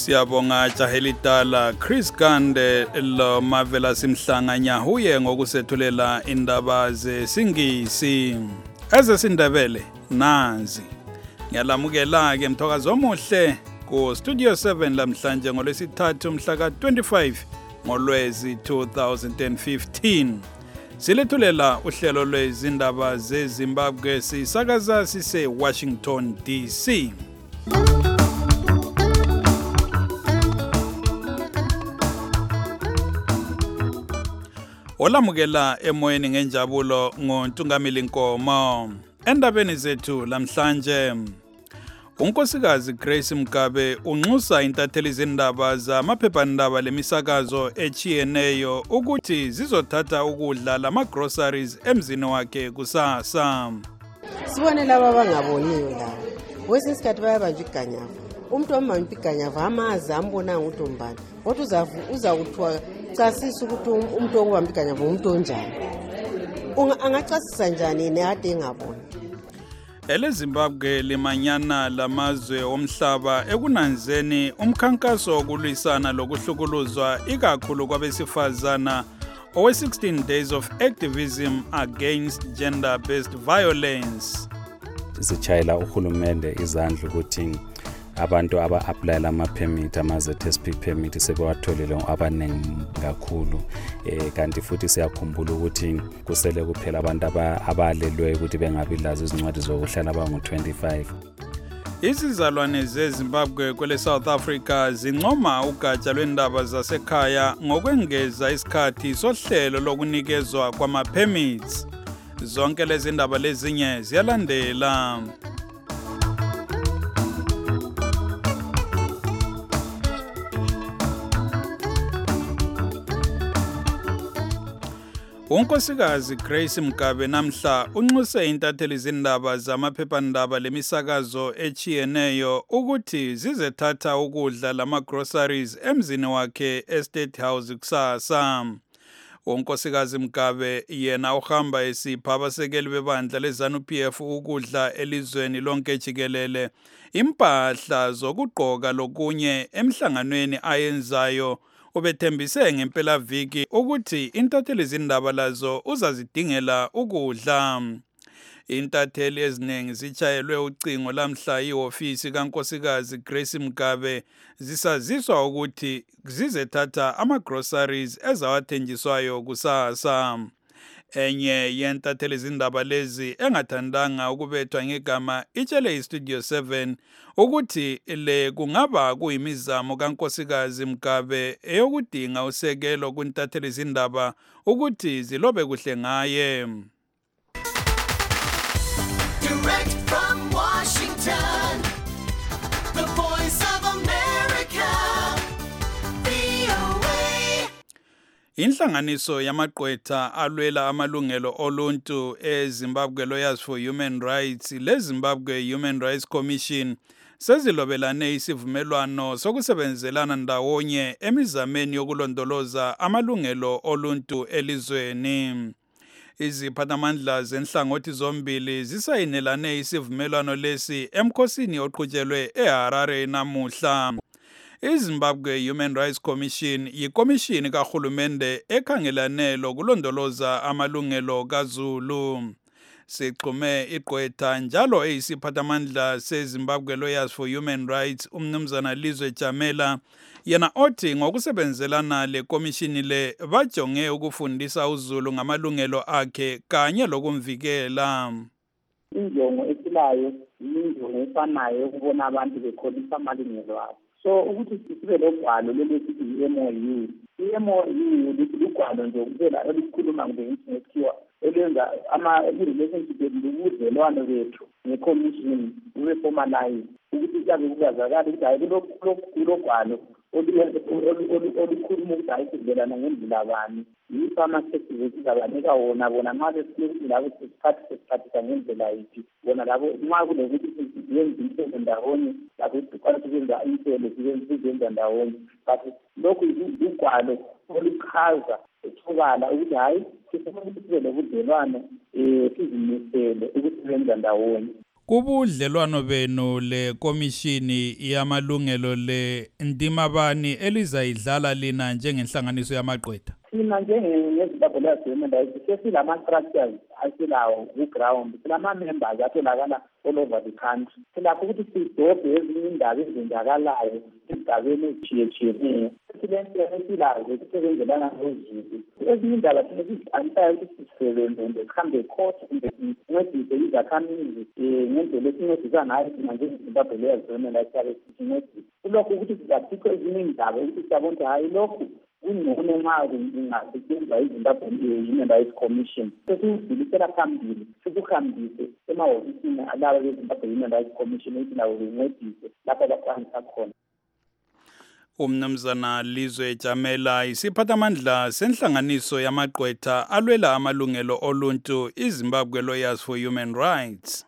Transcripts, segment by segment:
Siyabonga Jahelidala Chris Gande lo Mavela Simhlanganya huye ngokusethulela indaba zesingisi ezesindebele nazi. Ngiyalamukela ke mthokazi omuhle ku Studio 7 lamhlanje ngolwesithathu mhla ka-25 ngoLwezi 2015. Silethulela uhlelo lwezindaba zeZimbabwe sisakaza sise Washington DC. Olamukela emoyeni ngenjabulo ngoNtungamili Nkomo. Endabeni zethu lamhlanje unkosikazi Grace Mgabe unxusa intatheli zindaba zamaphephandaba lemisakazo echiyeneyo ukuthi zizothatha ukudla lama-groceries emzini wakhe kusasa. Sibone laba abangaboniyo la. Kwesinye isikhathi bayabanja iganyava. Umuntu omanje iganyava amazi ambona nguNtombani. Kodwa uzakuthiwa chasisa ukuthi umuntu okubamba iganyava umuntu onjani. Angachasisa njani nekade engaboni. EleZimbabwe limanyana lamazwe omhlaba ekunanzeni umkhankaso wokulwisana lokuhlukuluzwa ikakhulu kwabesifazana owe-16 days of activism against gender-based violence. Sitshayela uhulumende izandla ukuthi abantu aba-applyela ama-permit, ama-ZSP permit sebewatholile abaningi kakhulu. Kanti futhi siyakhumbula ukuthi kusele kuphela abantu abalelwe ukuthi bengabi lazo izincwadi zokuhlala abangu-25. Izizalwane zeZimbabwe kwele South Africa zincoma ugatsha lwendaba zasekhaya ngokwengeza isikhathi sohlelo lokunikezwa kwama-permits. Zonke lezi ndaba lezinye ziyalandela. Unkosikazi Grace Mgabe namhla unxuse intatheli zindaba zamaphephandaba lemisakazo echiyeneyo ukuthi zizethatha ukudla lama-groceries emzini wakhe eState House kusasa. Unkosikazi Mgabe yena uhamba esipha abasekeli bebandla leZANU-PF ukudla elizweni lonke jikelele, impahla zokugqoka lokunye emhlanganweni ayenzayo. Ubethembise ngempela viki ukuthi intatheli zindaba lazo uzazidingela ukudla. Intatheli eziningi zichayelwe ucingo lamhla ihofisi kankosikazi Grace Mgabe zisaziswa ukuthi zizethatha ama-groceries ezawathenjiswayo kusasa. Enye yentatheli zindaba lezi engathandanga ukubethwa ngegama itshele iStudio 7 ukuthi le kungaba kuyimizamo kankosikazi Mgabe eyokudinga usekelo kuntatheli zindaba ukuthi zilobe kuhle ngaye. Direct from Washington, the voice of America, VOA. Inhlanganiso yamagqwetha alwela amalungelo oluntu eZimbabwe Lawyers for Human Rights leZimbabwe Human Rights Commission sezilobelane isivumelwano sokusebenzelana ndawonye emizameni yokulondoloza amalungelo oluntu elizweni. Iziphathamandla zenhlangothi zombili zisayinelane isivumelwano lesi emkhosini oqhutshelwe eHarare namuhla. iZimbabwe Human Rights Commission yikomishini kahulumende ekhangelane lokulondoloza amalungelo kaZulu. Sigxume igqwetha njalo eyisiphathamandla seZimbabwe Lawyers for Human Rights umnumzana Lizwe Jamela, yena othi ngokusebenzelana lekomishini le bajonge ukufundisa uZulu ngamalungelo akhe kanye lokumvikela. Injongo esilayo injongo efanayo ukubona abantu bekholisa amalungelo abo. So ukuthi sibe logwalo lelesithi i-MOU. I-MOU lugwalo nje kuphela elikhuluma ngokuthiwa elenza ama-relationship ubudlelwano bethu ne-commission kube formalize ukuthi kuyabe kuyazakala ukuthi hayi kulogwalo olukhuluma ukuthi hayi sivelana ngendlela bani yiphi ama-services esizabanika wona bona nxa besikuthi labo sesiphathisa ngendlela yiphi bona labo nxa kulokuthi yenza inhlelo ndawonye labo sikwazi ukwenza inhlelo sizenza ndawonye. But lokhu ugwalo oluchaza ethobala ukuthi hayi sifuna ukuthi sibe nobudlelwano sizimisele ukusebenza ndawonye. kubudlelwano benu le komishini yamalungelo le ndima bani elizayidlala lina njengenhlanganiso yamagqwetha? Thina njengezimbabwe Human Rights sesilama-structures asilawo ku-ground, silama-members atholakala all over the country. Silakho ukuthi sidobhe ezinye indaba ezenzakalayo ezigabeni ezitshiyetshiyeneyo. Silento esilayo esisebenzelana nozulu. Ezinye indaba thina sizibhalisayo ukuthi sisebenze and sihambe court kumbe sincedise izakhamizi ngendlela esincedisa ngayo thina njengezimbabwe Human Rights sincedise. Kulokho ukuthi sizaphikho ezinye indaba ukuthi siyabona ukuthi hayi lokhu kungcono nxa kungasetshenziswa iZimbabwe Human Rights Commission. Sesiwudlulisela phambili sikuhambise emahhovisini alaba beZimbabwe Human Rights Commission ukuthi lawo bencedise lapho abakwanisa khona. Umnumzana Lizwe Jamela isiphathamandla senhlanganiso yamagqwetha alwela amalungelo oluntu iZimbabwe Lawyers for Human Rights.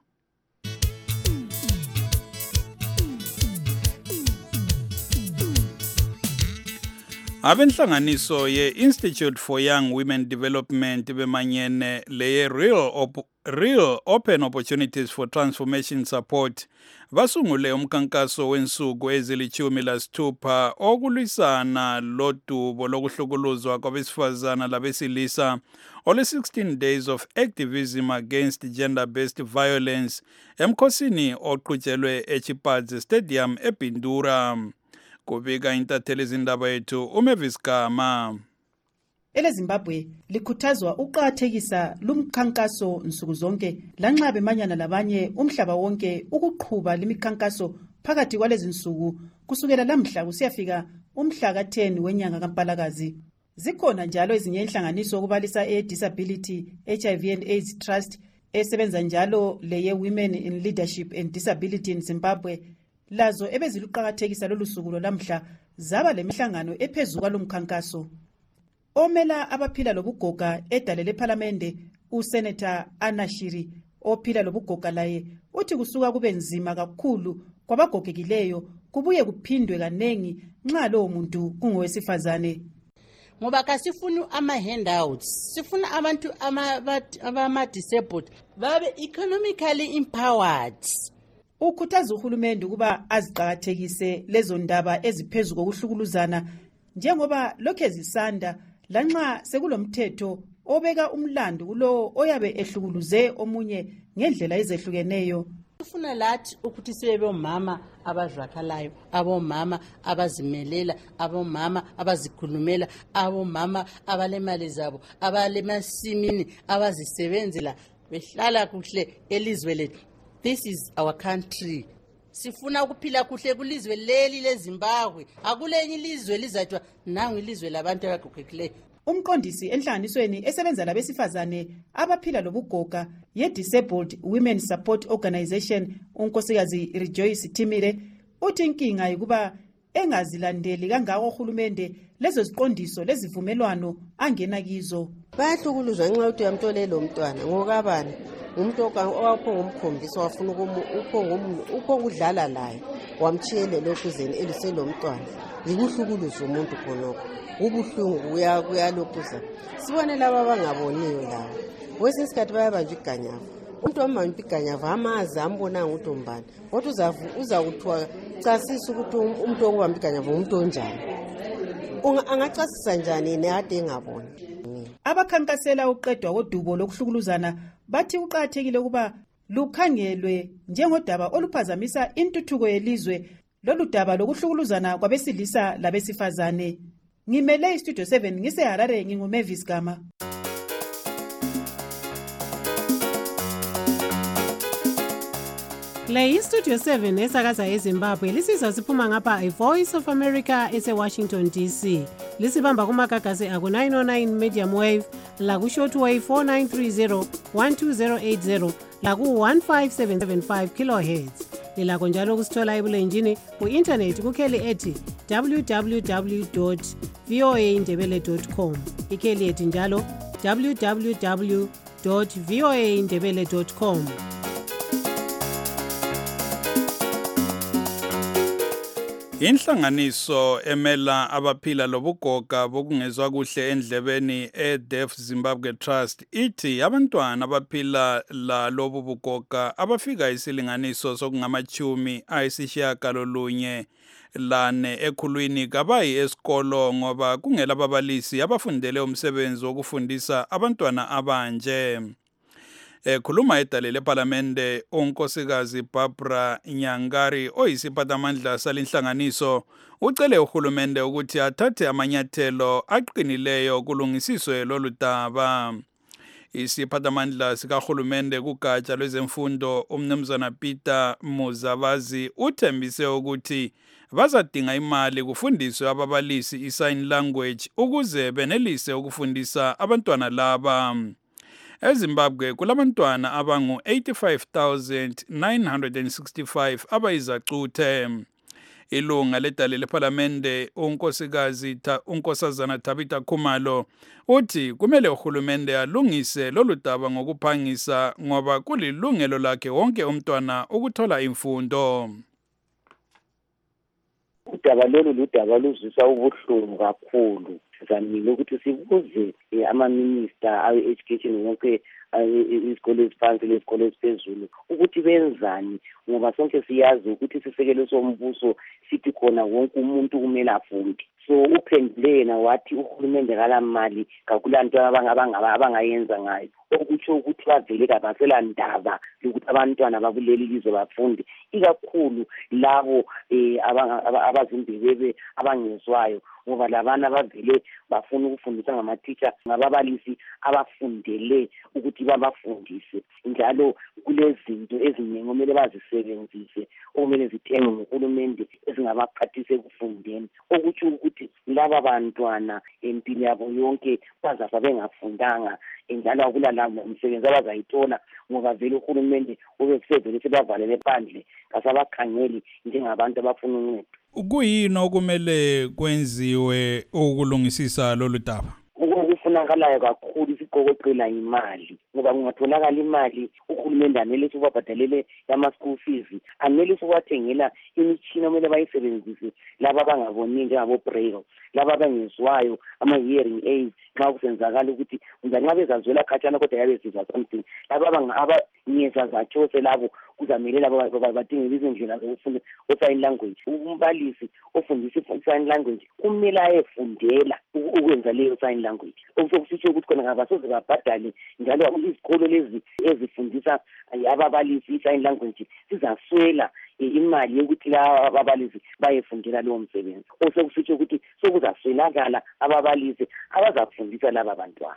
Abenhlanganiso ye-Institute for Young Women Development bemanyene leye Real Open Opportunities for Transformation Support basungule umkankaso wensuku ezili-16 okulwisana lodubo lokuhlukuluzwa kwabesifazana labesilisa ole 16 days of activism against gender-based violence emkhosini oqhutshelwe eChipadze Stadium eBindura. Kubika intatheli izindaba yethu uMavis Gama. EleZimbabwe likhuthazwa uqakathekisa lumkhankaso nsuku zonke lanxa bemanyana labanye umhlaba wonke ukuqhuba limikhankaso phakathi kwalezi nsuku kusukela lamhla kusiyafika umhla ka-10 wenyanga kaMpalakazi. Zikhona njalo ezinye inhlanganiso okubalisa e-Disability HIV and AIDS Trust esebenza njalo leye Women in Leadership and Disability in Zimbabwe. Lazo ebeziluqakathekisa lolu suku lamhla zaba lemihlangano ephezulu kwalomkhankaso. Omela abaphila lobugoga edale lePhalamende uSenator Anashiri ophila lobugoga laye uthi kusuka kube nzima kakhulu kwabagogekileyo kubuye kuphindwe kanengi nxa lowo muntu kungowesifazane. Ngoba kasifuni ama-handouts, sifuna abantu abama-disabled babe economically empowered. Ukhuthaza uhulumende ukuba aziqakathekise lezo ndaba eziphezulu kokuhlukuluzana njengoba lokhe zisanda lanxa sekulomthetho obeka umlando kulo oyabe ehlukuluze omunye ngendlela ezehlukeneyo. Sifuna lathi ukuthi sibe omama abazwakalayo, abomama abazimelela, abomama abazikhulumela, abomama abalemali zabo, abalemasimini abazisebenzela behlala kuhle elizwe lethu. This is our country. Sifuna ukuphila kuhle kulizwe leli leZimbabwe. Akulenye ilizwe lizathiwa nangu ilizwe labantu abagogekileyo. Umqondisi enhlanganisweni esebenza labesifazane abaphila lobugoga ye-Disabled Women Support Organization unkosikazi Rejoice Timire uthi inkinga ukuba engazilandeli kangako uhulumende lezo ziqondiso lezivumelwano angena kizo. Bayahlukuluzwa ngenxa yokuthi uyamtholela umntwana ngokabani umuntu owaphongumkhombisa wafuna uphongudlala laye wamchiyele lokhu zeni eliselo mntwana yikuhlukuluza umuntu khonokho ubuhlungu kuyalokhuza. Sibone laba abangaboniyo lawo kwesinye isikhathi bayabanja iganyavu umuntu wamanje iganyavu amazi ambonanga ukuthi umbani kodwa uzakuthiwa chasisa ukuthi umuntu okubamba iganyavu umuntu onjani angachasisa njani nekade engaboni. Abakhankasela uqedwa kodubo lokuhlukuluzana bathi uqakathekile ukuba lukhangelwe njengodaba oluphazamisa intuthuko yelizwe lolu daba lokuhlukuluzana kwabesilisa labesifazane. Ngimele iStudio 7 ngiseHarare nginguMavis Gama. Le iStudio 7 esakaza eZimbabwe lisizwa siphuma ngapha iVoice of America eseWashington DC. Lisibamba kumagagasi aku 909 medium wave laku shortwave 4930 12080 laku 15775 kilohertz. Lilakho njalo kusithola ebulenjini ku-internet kukheli ethi www.voaindebele.com. Ikheli ethi njalo www.voaindebele.com. Inhlanganiso emela abaphila lobugoga bokungezwa kuhle endlebeni eDeaf Zimbabwe Trust ithi abantwana abaphila lobu bugoga abafika isilinganiso sokungamachumi ayisishiyagalolunye lane ekhulwini kabayi esikolo ngoba kungela babalisi abafundele umsebenzi wokufundisa abantwana abanje. Khuluma edale leParlamente unkosikazi Barbara Nyangari oyisiphathamandla salinhlanganiso ucele uhulumende ukuthi athathe amanyathelo aqinileyo kulungisiswe lolu daba. Isiphathamandla sikahulumende kugatsha lwezemfundo umnumzana Peter Muzabazi uthembise ukuthi bazadinga imali kufundiswe ababalisi i-sign language ukuze benelise ukufundisa abantwana laba. eZimbabwe kulabantwana abangu 85,965 abayizacuthe. Ilunga ledale leParlamente unkosazana Tabitha Khumalo uthi kumele uhulumende alungise lolu daba ngokuphangisa ngoba kulilungelo lakhe wonke umntwana ukuthola imfundo. Udaba lolu ludaba luzwisa ubuhlungu kakhulu. Sizamile ukuthi sibuze ama-minister awe-education wonke izikole eziphansi lezikole eziphezulu ukuthi benzani ngoba sonke siyazi ukuthi isisekelo sombuso sithi khona wonke umuntu kumele afunde. So uphendule yena wathi uhulumende kalamali kakulanto abangayenza ngayo okutsho ukuthi bavele kabasela ndaba lokuthi abantwana bakuleli lizwe bafunde ikakhulu labo abazimbebebe abangezwayo ngoba labana bavele bafuna ukufundisa ngama-teacher ngababalisi abafundele ukuthi babafundise njalo kulezinto eziningi okumele bazisebenzise okumele zithengwe nguhulumende ezingabaphathisa ekufundeni okutsho ukuthi laba bantwana empilo yabo yonke bazafa bengafundanga njalo akulalabo umsebenzi abazayithola ngoba vele uhulumende ubesevele sebavalele phandle kasabakhangeli njengabantu abafuna uncedo. Kuyini okumele kwenziwe ukulungisisa lolu daba? Okufunakalayo kakhulu isiqokoqela imali ngoba kungatholakala imali uhulumende anelise ukubabhadalele ama-school fees anelise ukubathengela imitshina okumele bayisebenzise laba abangaboni njengabo-braille laba abangezwayo ama-hearing aids nxa kusenzakala ukuthi nxa bezazwela khatshana kodwa yabe sizwa something laba abangeza zathose labo kuzamele labo badingele izindlela zokufunda o-sign language. Umbalisi ofundisa i-sign language kumele ayefundela ukwenza leyo sign language okusho ukuthi khona ngabasoze babhadale njalo izikolo lezi ezifundisa ababalisi i-sign language sizaswela imali yokuthi la ababalisi bayefundela lowo msebenzi osekusitsho ukuthi sokuzaswelakala ababalisi abazafundisa laba bantwana.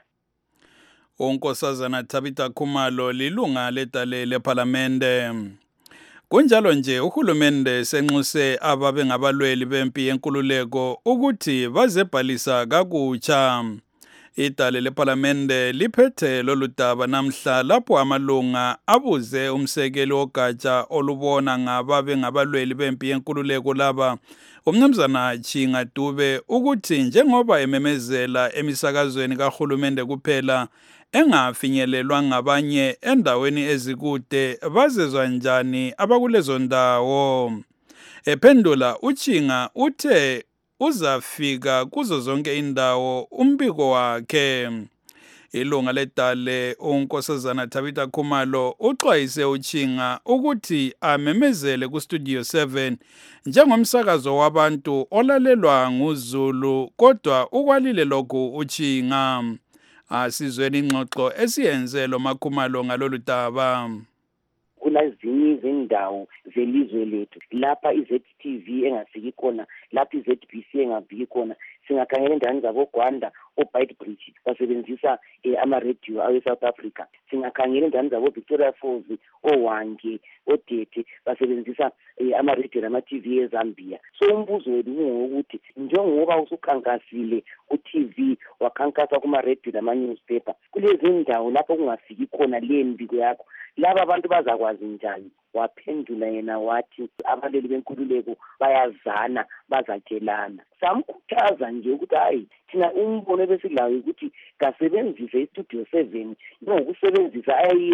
Unkosazana Tabitha Khumalo lilunga ledale leParlamente. Kunjalo nje uhulumende senxuse ababe ngabalweli bempi yenkululeko ukuthi bazebhalisa kakutsha. Idale leParlamente liphethe lolu daba namhla lapho amalunga abuze umsekeli wogatsha olubona ngababe ngabalweli bempi yenkululeko laba umnumzana Chinga Dube ukuthi njengoba ememezela emisakazweni kahulumende kuphela engafinyelelwa ngabanye endaweni ezikude bazezwa njani abakulezo ndawo. Ephendula uChinga uthe uzafika kuzo zonke indawo umbiko wakhe. Ilunga ledale unkosazana Tabitha Khumalo uxwayise uChinga ukuthi amemezele kuStudio 7 njengomsakazo wabantu olalelwa nguZulu kodwa ukwalile lokhu uChinga. Asizweni ingxoxo esiyenze lo makhumalo ngalolu daba. Kunezinye izindawo zelizwe lethu lapha iZTV engafiki khona lapha iZBC engafiki khona singakhangela endaweni zaboGwanda oBeitbridge basebenzisa ama-radio awe-South Africa singakhangela endaweni zaboVictoria Falls oWange oDete basebenzisa ama-radio nama-TV eZambia. So umbuzo wethu ungokuthi njengoba usukhankasile ku-TV wakhankasa kuma-radio nama-newspaper kulezi ndawo lapho kungafiki khona le mbiko yakho laba abantu bazakwazi njani? Waphendula yena wathi abaleli benkululeko bayazana bazatshelana. Samkhuthaza nje ukuthi hayi thina umbono besilayo ukuthi kasebenzise iStudio 7 ngokusebenzisa ayenze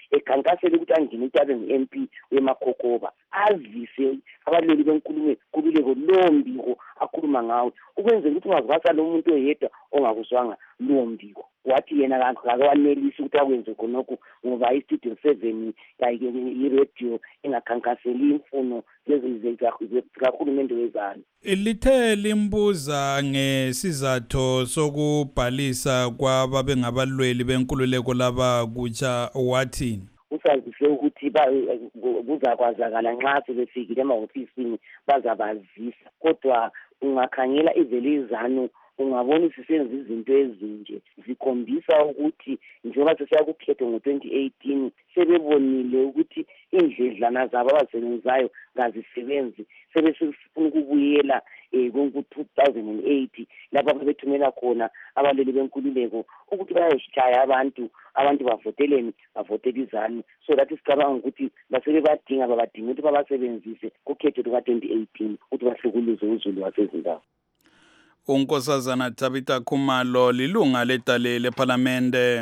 ekhankasele ukuthi angene ukuthi abe ngu-MP weMakhokoba, azise abaleli benkululeko lowo mbiko akhuluma ngawo, ukwenzela ukuthi ungazibasa lo muntu oyedwa ongakuzwanga lowo mbiko. Wathi yena akawanelisi ukuthi akwenze khonokho ngoba iStudio 7 i-radio engakhankaseli imfuno zikahulumende wezana. Lithe limbuza ngesizathu sokubhalisa kwababe ngabalweli benkululeko laba kutsha wathini? Usazise ukuthi kuzakwazakala nxa sebefikile emahofisini bazabazisa, kodwa ungakhangela ivele izanu ungabona sisenza izinto ezinje zikhombisa ukuthi njengoba sesiyakukhetha ngo-2018 sebebonile ukuthi indledlana zabo abasebenzayo ngazisebenzi, sebesifuna ukubuyela ku-2008 lapho ababethumela khona abaleli benkululeko ukuthi bayashaya abantu bavoteleni, bavotele izanu. So that isicabanga ukuthi basebebadinga babadinga ukuthi babasebenzise kukhetho luka-2018 ukuthi bahlukuluze uZulu waseZimbabwe. uNkosazana Tabitha Khumalo lilunga ledale lePhalamende.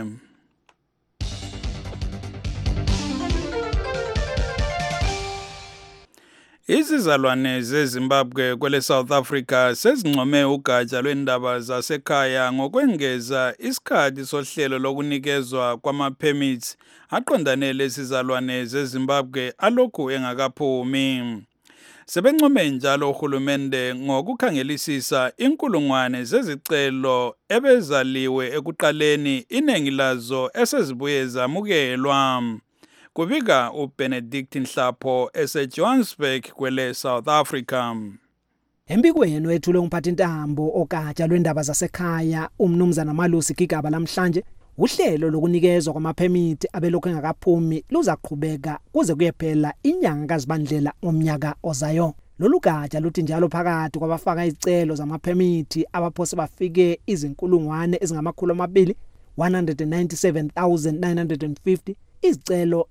Izizalwane zeZimbabwe kwele South Africa sezincome ugatsha lwendaba zasekhaya ngokwengeza isikhathi sohlelo lokunikezwa kwama-permits aqondane lezizalwane zeZimbabwe alokhu engakaphumi. Sebencome njalo uhulumende ngokukhangelisisa inkulungwane zezicelo ebezaliwe ekuqaleni, iningi lazo esezibuye zamukelwa. Kubika uBenedict Nhlapho eseJohannesburg kwele South Africa. Embikweni wethule umphathintambo ogatsha lwendaba zasekhaya umnumzana Malusi Gigaba namhlanje, uhlelo lokunikezwa kwamaphemiti abelokhu engakaphumi luzaqhubeka kuze kuyephela inyanga kaZibandlela ngomnyaka ozayo. Lolu gatsha luthi njalo phakathi kwabafaka izicelo zamaphemiti abaphose bafike izinkulungwane ezingamakhulu amabili 197,950, izicelo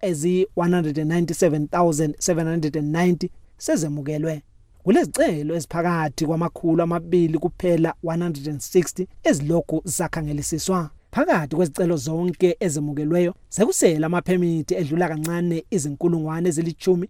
ezi-197,790 sezemukelwe. Kulezicelo eziphakathi kwamakhulu amabili kuphela 160 ezilokhu zakhangelisiswa. Phakathi kwezicelo zonke ezemukelweyo sekusela amaphemiti edlula kancane izinkulungwane ezilithumi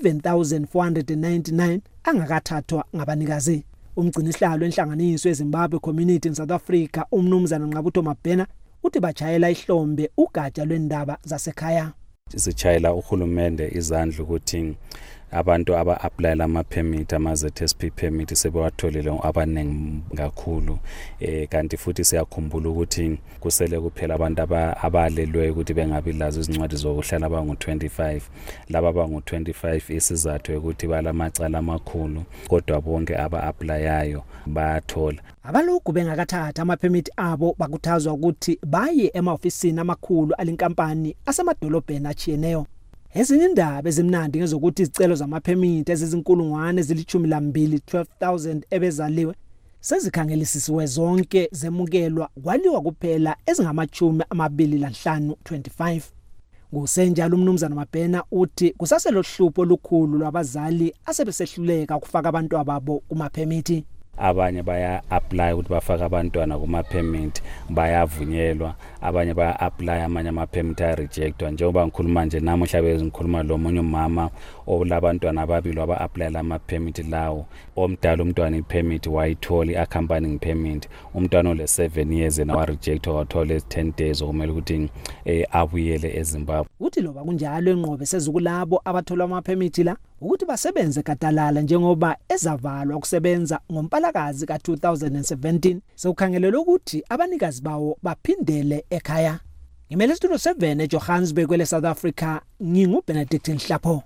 11,499 angakathathwa ngabanikazi. Umgcinisihlalo wenhlanganiso yeZimbabwe Community in South Africa umnumzana Nqabutho Mabhena uthi bajayela ihlombe ugatsha lwendaba zasekhaya. Sitshayela uhulumende izandla ukuthi abantu aba-applyela ama-permit ama-ZSP permit sebewatholile abaningi kakhulu, kanti futhi siyakhumbula ukuthi kusele kuphela abantu abalelwe ukuthi bengabi lazo izincwadi zokuhlala abangu-25. Laba abangu-25 isizathu ukuthi balamacala amakhulu, kodwa bonke aba-applyayo bayathola. Abalokhu bengakathatha ama-permit abo bakhuthazwa ukuthi baye ema-ofisini amakhulu alenkampani asemadolobheni achiyeneyo. Ezinye indaba ezimnandi ngezokuthi izicelo zamaphemiti ezizinkulungwane ezili-12 12,000 ebezaliwe sezikhangelisisiwe zonke zemukelwa kwaliwa kuphela ezingama-25 25. Ngosenjalo umnumzana Mabhena uthi kusaselo hlupho olukhulu lwabazali asebesehluleka ukufaka abantu ababo kumaphemiti. Abanye baya-apply ukuthi bafake abantwana kuma-permit, bayavunyelwa. Abanye baya-apply amanye ama-permit ayarejectwa. Njengoba ngikhuluma nje namuhla bezingikhuluma lo munye umama olabantwana ababili aba-applyela ama-permit lawo. Omdala umntwana i-permit wayithola i-accompanying permit. Umntwana ole-7 years yena warejectwa wathola 10 days okumele ukuthi abuyele eZimbabwe. Uthi loba kunjalo enqobe sezukulabo abathola ama-permit la ukuthi basebenze gadalala njengoba ezavalwa ukusebenza ngoMpalakazi ka-2017 sekukhangelelwe ukuthi abanikazi bawo baphindele ekhaya. Ngimele Studio 7 eJohannesburg kwele South Africa, nginguBenedict Nhlapho.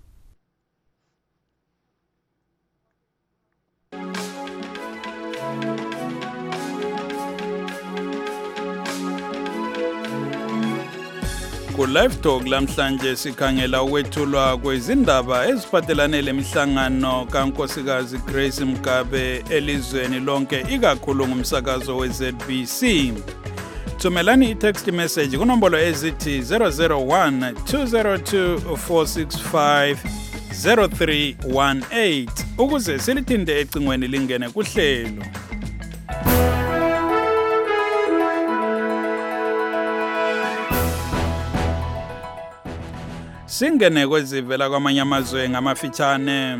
Ku-Live Talk lamhlanje sikhangela ukwethulwa kwezindaba eziphathelane lemihlangano kaNkosikazi Grace Mugabe elizweni lonke ikakhulu ngumsakazo weZBC. Thumelani i-text message kunombolo ezithi 001 202 465 0318 ukuze silithinde ecingweni lingene kuhlelo. singene kwezivela kwamanye amazwe ngamafitshane.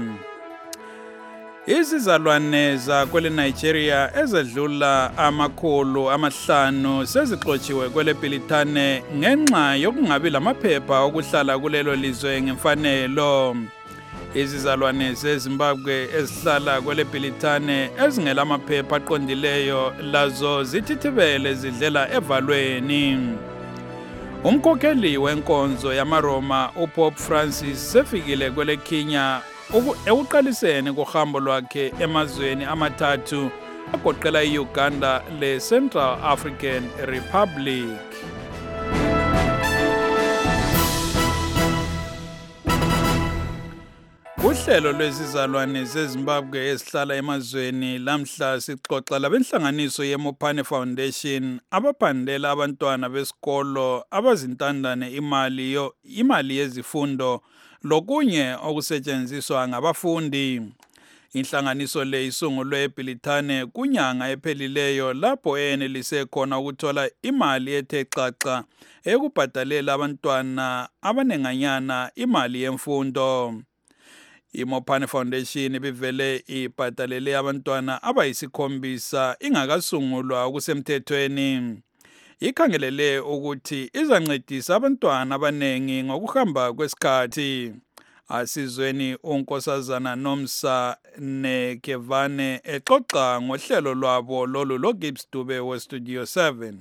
Izizalwane zakwele Nigeria ezedlula 500 sezixotshiwe kwele Bhilithane ngenxa yokungabi lamaphepha okuhlala kulelo lizwe ngemfanelo. Izizalwane zeZimbabwe ezihlala kwele Bhilithane ezingela amaphepha aqondileyo lazo zithithibele zidlela evalweni. Umkhokheli wenkonzo yamaRoma uPope Francis sefikile kwele Kenya ekuqaliseni kohambo lwakhe emazweni amathathu agoqela iUganda leCentral African Republic. Uhlelo lwezizalwane zeZimbabwe ezihlala emazweni lamhla sixoxa labenhlanganiso yeMopane Foundation abaphandela abantwana besikolo abazintandane imali yezifundo lokunye okusetshenziswa ngabafundi. Inhlanganiso le isungulwe eBhilithane kunyanga ephelileyo lapho enelise khona ukuthola imali ethe xaxa ekubhadalela abantwana abanenganyana imali yemfundo. IMopane Foundation ibivele ibhadalele abantwana abayisikhombisa ingakasungulwa okusemthethweni. Ikhangelele ukuthi izancedisa abantwana abanengi ngokuhamba kwesikhathi. Asizweni unkosazana Nomsa Nekevane exoxa ngohlelo lwabo lolu loGibbs Dube weStudio 7.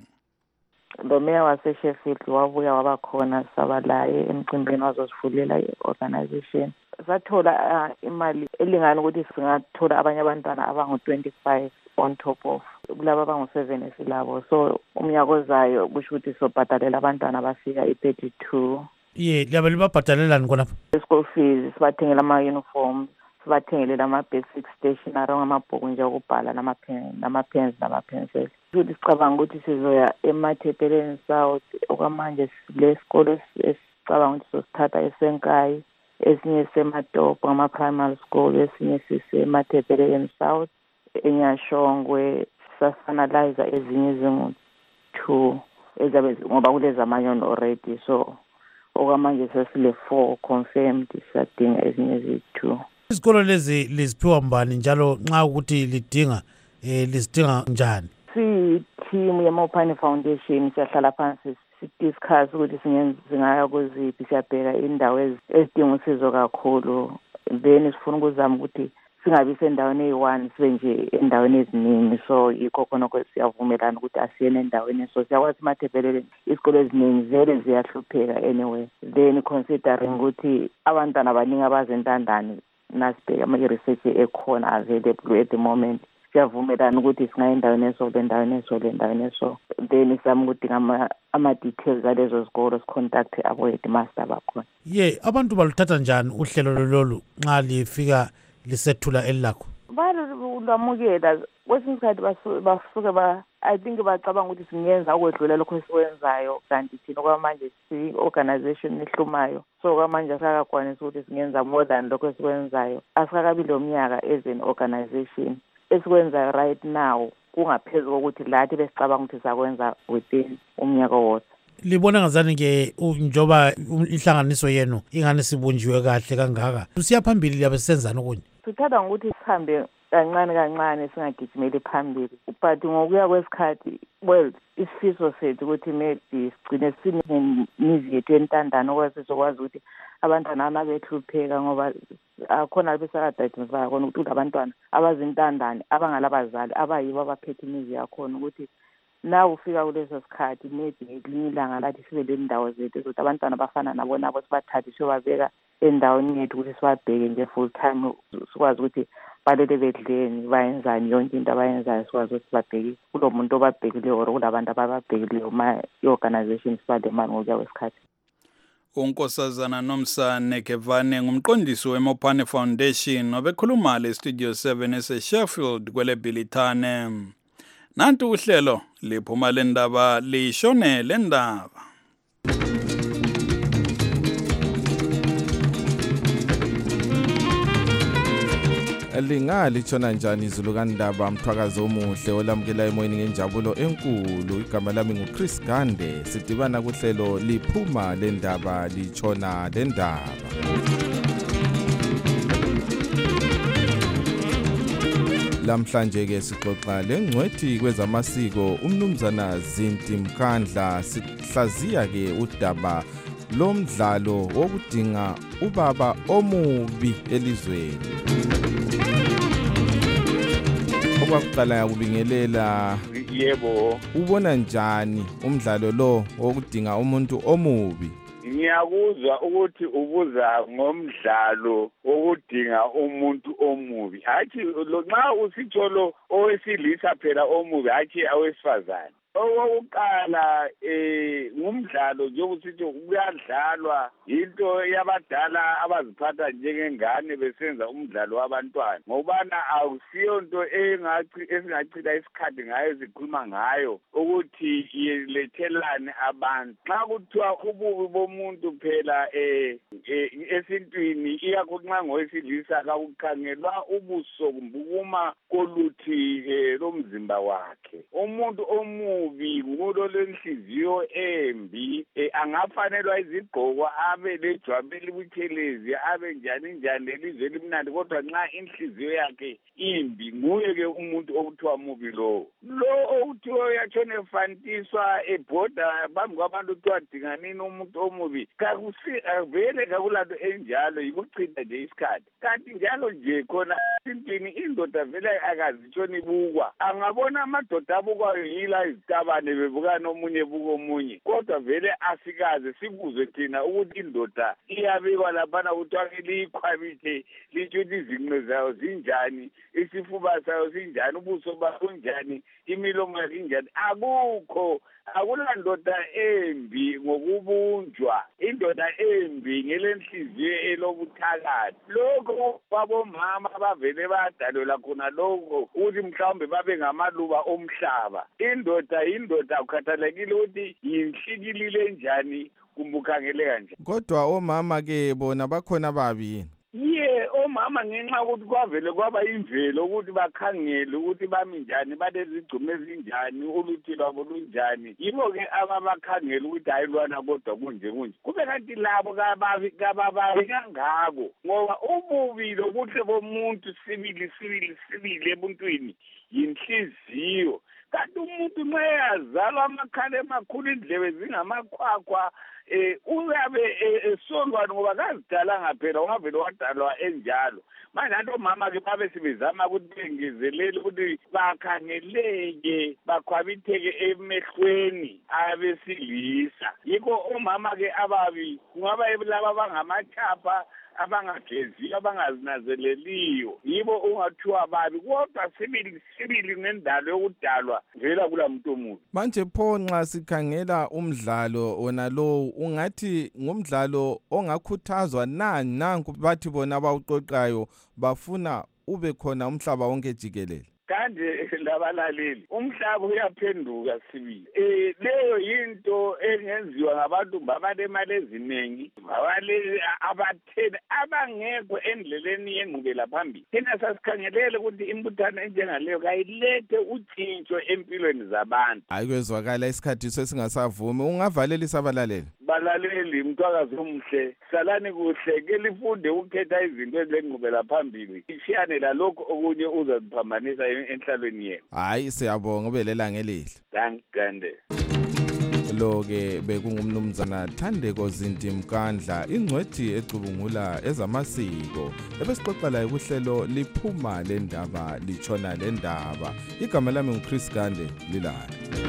Lo meya waseSheffield wabuya wabakhona sabalaye emcimbini wazosivulela i-organization. Sathola imali elingana ukuthi singathola abanye abantwana abangu-25 on top of kulabo abangu-7 esilabo. So umnyaka ozayo kusho ukuthi sobhadalela abantwana abafika i-32. Liyabe libabhadalelani khonapha? School fees, sibathengela ama-uniforms, sibathengelela ama-basic stationery ngamabhuku nje okubhala nama-pens nama-pencils. Futhi sicabanga ukuthi sizoya eMathebeleni South okwamanje lesikolo esicabanga ukuthi sosithatha eSenkayi, esinye siseMatopo ngama-primary school, esinye siseMathebeleni South, eNyashongwe, sasanaliza ezinye ezingu-2 ezabe ngoba kulezi amanyoni already. So okwamanje sesile 4 confirmed, sadinga ezinye ezi-2. Izikolo lezi liziphiwa mbani njalo nxa ukuthi lidinga lizidinga njani? Si-team yeMopane Foundation siyahlala phansi sidiscuss ukuthi singaya kuziphi, siyabheka indawo ezidinga usizo kakhulu, then sifuna ukuzama ukuthi singabi sendaweni eyi-1 sibe nje endaweni eziningi. So yikho khona siyavumelana ukuthi asiyene endaweni. So siyakwazi iMathebeleni izikolo eziningi vele ziyahlupheka anyway, then considering ukuthi abantwana abaningi abazintandane nasibheka ama-research ekhona available at the moment, siyavumelana ukuthi singaye endaweni eso, then sizama ukudinga ama-details alezo zikolo, sicontact abo-headmaster bakhona. Abantu baluthatha njani uhlelo lolu nxa lifika lisethula elilakho? Balwamukela. Kwesinye isikhathi basuke I think bacabanga ukuthi singenza ukwedlula lokho esikwenzayo, kanti thina okwamanje si-organization ehlumayo. So kwamanje asakakwanisa ukuthi singenza more than lokho esikwenzayo. Asikakabi lo mnyaka as an organization. Esikwenzayo right now kungaphezulu kokuthi lathi besicabanga ukuthi sakwenza within umnyaka wodwa. Libona ngazani-ke njoba inhlanganiso yenu ingane sibunjiwe kahle kangaka, siya phambili liyabe sisenzani okunye? Sithanda ngokuthi sihambe kancane singagijimeli phambili, but ngokuya kwesikhathi isifiso sethu ukuthi maybe sigcine sinemizi yethu entandane okwazi sizokwazi ukuthi abantwana ababehlupheka, ngoba akhona besakadayidinisifaya khona ukuthi abantwana abazintandane abangalabazali abayibo abaphethe imizi yakhona, ukuthi na ufika kuleso sikhathi maybe ngelinye ilanga lathi sibe le ndawo zethu ukuthi abantwana bafana nabo nabo sibathathe siyobabeka endaweni yethu ukuthi sibabheke nje full time, sikwazi ukuthi balele bedleni bayenzani, yonke into abayenzayo sikwazi ukuthi sibabheke kulo muntu obabhekileyo or kulabantu abababhekileyo i-organization sibalemali ngokuya kwesikhathi. Unkosazana Nomsa Nekevane ngumqondisi weMopane Foundation obekhuluma leStudio 7 eseSheffield kwele Bhilithane. Nantu uhlelo liphuma lendaba lishone lendaba. Lingalishona njani izulu kaNdaba mthwakazi omuhle olamukela emoyeni ngenjabulo enkulu. Igama lami nguChris Gande. Sidibana kuhlelo liphuma lendaba lichona lendaba. Lamhlanje ke sixoxa lengcwethi kwezamasiko umnumzana Zinti Mkandla. Sihlaziya ke udaba lomdlalo wokudinga ubaba omubi elizweni. Okwaqala ukubingelela, yebo, ubona njani umdlalo lo wokudinga umuntu omubi? Ngiyakuzwa ukuthi ubuza ngomdlalo wokudinga umuntu omubi. Hathi nxa usitholo owesilisa phela omubi, hathi awesifazane. Owokuqala ngumdlalo njengokuthi kuyadlalwa into yabadala abaziphatha njengengane besenza umdlalo wabantwana, ngobana awusiyo into esingachitha isikhathi ngayo sikhuluma ngayo ukuthi yelethelane abantu. Xa kuthiwa ububi bomuntu phela esintwini, ikakhulu nxa ngowesilisa, kakukhangelwa ubuso kumbukuma koluthi lomzimba wakhe. Umuntu omubi ngulo lenhliziyo embi, angafanelwa izigqoko, abe lejwabu elibuthelezi, abe njani njani lelizwe elimnandi, kodwa nxa inhliziyo yakhe imbi, nguye ke umuntu okuthiwa mubi lowo. Lo okuthiwa uyatshona efantiswa ebhoda phambi kwabantu kuthiwa dinganini umuntu omubi, vele kakulanto enjalo, yikuchitha nje isikhathi. Kanti njalo nje khona esintwini indoda vele akazitshoni ibukwa. Angabona amadoda abukwayo yila izitabane bebukana omunye ebuka omunye, kodwa vele asikaze sikuzwe thina ukuthi indoda iyabekwa laphana kuthiwa liyikhwabithe, litshuthi izinqe zayo zinjani, isifuba sayo sinjani, ubuso bayo bunjani, imilomo yayo injani. Akulandoda embi ngokubunjwa. Indoda embi ngelenhliziyo elobuthakathi. Lokho kwabomama abavele badalelwa khona lokho ukuthi mhlawumbe babe ngamaluba omhlaba. Indoda akukhathalekile ukuthi yinhlikilile njani kumbe ukhangeleka nje. Kodwa omama ke bona bakhona babi. Omama ngenxa ukuthi kwavele kwaba imvelo ukuthi bakhangele ukuthi bami njani, balezigcumo ezinjani, uluthi lwabo lunjani. Yibo ke ababakhangela ukuthi hayi lwana kodwa kunje. Kube kanti labo kababi kangako, ngoba ububi lobuhle bomuntu sibili ebuntwini yinhliziyo. Kanti umuntu nxa yazalwa amakhala emakhulu, indlebe zingamakhwakhwa, uyabe esondwa ngoba kazidalanga phela, ungavele wadalwa enjalo. Manje abantu omama ke babe sibezama ukuthi bengezelele ukuthi bakhangeleke, bakhwabitheke emehlweni abesilisa. Yikho omama ke ababi kungaba laba abangamachapha, abangageziyo, abangazinazeleliyo, yibo ungathiwa babi, kodwa sibili ngendalo yokudalwa vela kula muntu omubi. Manje pho nxa sikhangela umdlalo wona lo, ungathi ngumdlalo ongakhuthazwa nanku bathi bona abawuqoqayo bafuna ube khona umhlaba wonke jikelele. Kanje labalaleli, umhlaba uyaphenduka sibili. Leyo yinto engenziwa ngabantu abalemali eziningi, abatheni abangekho endleleni yengqubela phambili. Thina sasikhangelele ukuthi imbuthano enjengaleyo kayilethe utshintsho empilweni zabantu. Ayikwezwakala isikhathi sesingasavumi. Ungavalelisa abalaleli. Balaleli, mthwakazi omuhle, salani kuhle, ke lifunde ukukhetha izinto ezengqubela phambili. Ishiyane lalokho okunye uzaziphambanisa enhlalweni yenu. Hayi, siyabonga, ubelela ngelihle. Gande. Lo ke bekungumnumzana Thandeko Zinti Mkandla, ingcwethi ecubungula ezamasiko. Ebesixoxa laye kuhlelo liphuma lendaba lichona lendaba. Igama lami nguChris Gande, lilala.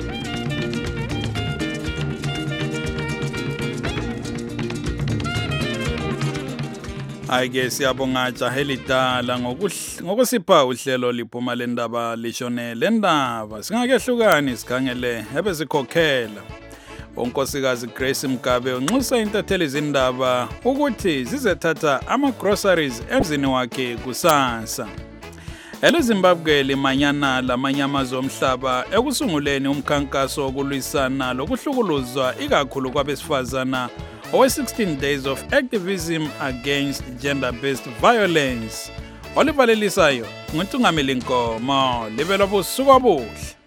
Ayike siyabonga Jahelidala ngokusipha uhlelo liphuma lendaba lishone lendaba. Singakehlukani sikhangele ebesikhokhela unkosikazi Grace Mgabe unxusa intatheli izindaba ukuthi zizethatha ama-groceries emzini wakhe kusasa. EleZimbabwe limanyana lamanye amazwe omhlaba ekusunguleni umkhankaso wokulwisana lokuhlukuluzwa ikakhulu kwabesifazana owe 16 days of activism against gender-based violence. olivalelisayo nguNtungameli Nkomo libe lobusuku obuhle.